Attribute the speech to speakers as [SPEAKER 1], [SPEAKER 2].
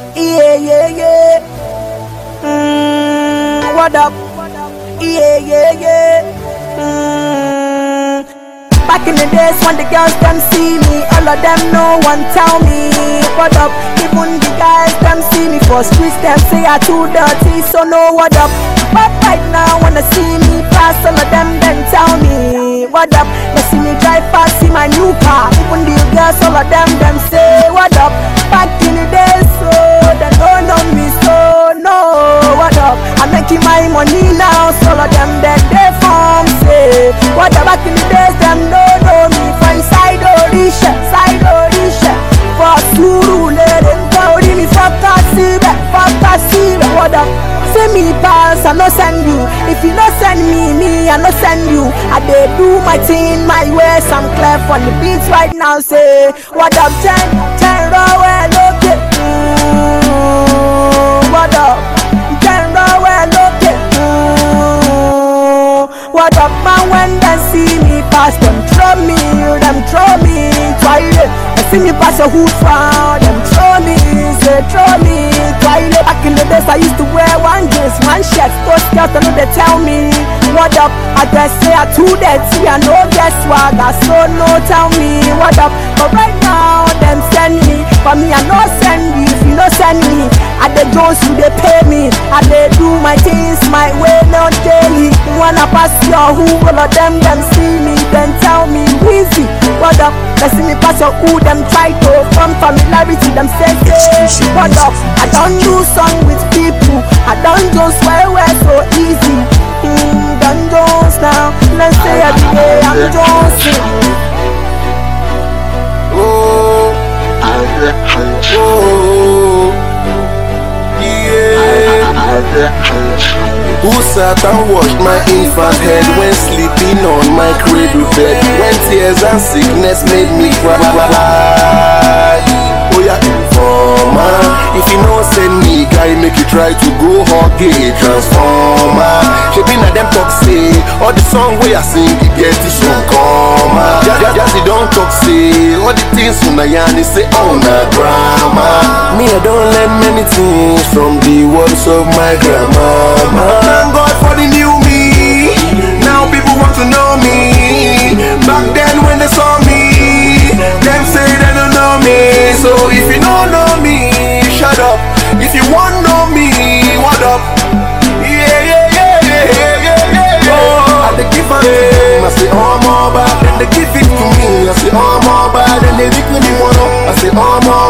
[SPEAKER 1] Yeah, yeah, yeah. What up? Yeah, yeah, yeah. Back in the days when the girls them see me, all of them no one tell me what up. Even the guys them see me for streets, them say I too dirty, so no what up. But right now when they see me pass, all of them then tell me what up. They see me drive past, see my new car. Even the girls, all of them say what up. Back in the days, so they don't know me, so no what up. I'm making my money now, so all of them that they form say what up. Back in the days, them don't know me from side Odisha. For Suru, let them go, me fuck Kasibe, what up. Say me pass, I no send you. If you no send me, I no send you. I dey do my thing, my ways. I'm clear on the beats right now. Say what up, 10 row well, okay. What up, 10 row well, okay. What up, man? When they see me pass, them throw me toilet. They see me pass a hood round, them throw me toilet. Back in the days I used to wear one jeans, one shirt. Those girls I know they tell me what up. I just say I too dirty, I know get swagger, so no tell me what up. But right now them send me, for me I no send you. If you no send me, at the Jones you they pay me. I they do my things my way, not daily. Wanna pass your who, all of them see me, then tell me Weezy, what up. They see me pass your who, them try to from familiarity, them say what up. I don't do song with people, I don't just swear so easy. Don't Jones now, let's say every day I'm Jonesing.
[SPEAKER 2] Oh, yeah. Who sat and washed my infant head when sleeping on my cradle bed? When tears and sickness made me cry. Oh yeah, informer. If you no send me, guy, make you try to go hug a transformer. She been at them talk say, all the song where I sing, you get it from coma. Just you don't talk say, all the things from Nayani say, oh na drama. Me, I don't learn many things from the words of my grandma. Thank God for the new me. Now people want to know me. Back then when they saw me, them say they don't know me. So if you don't know me, shut up. If you want to know me, what up? Yeah. Oh, they give it to me. I say oh more bad. Then they give it to me. I say oh more bad. Then they make me one up. I say oh more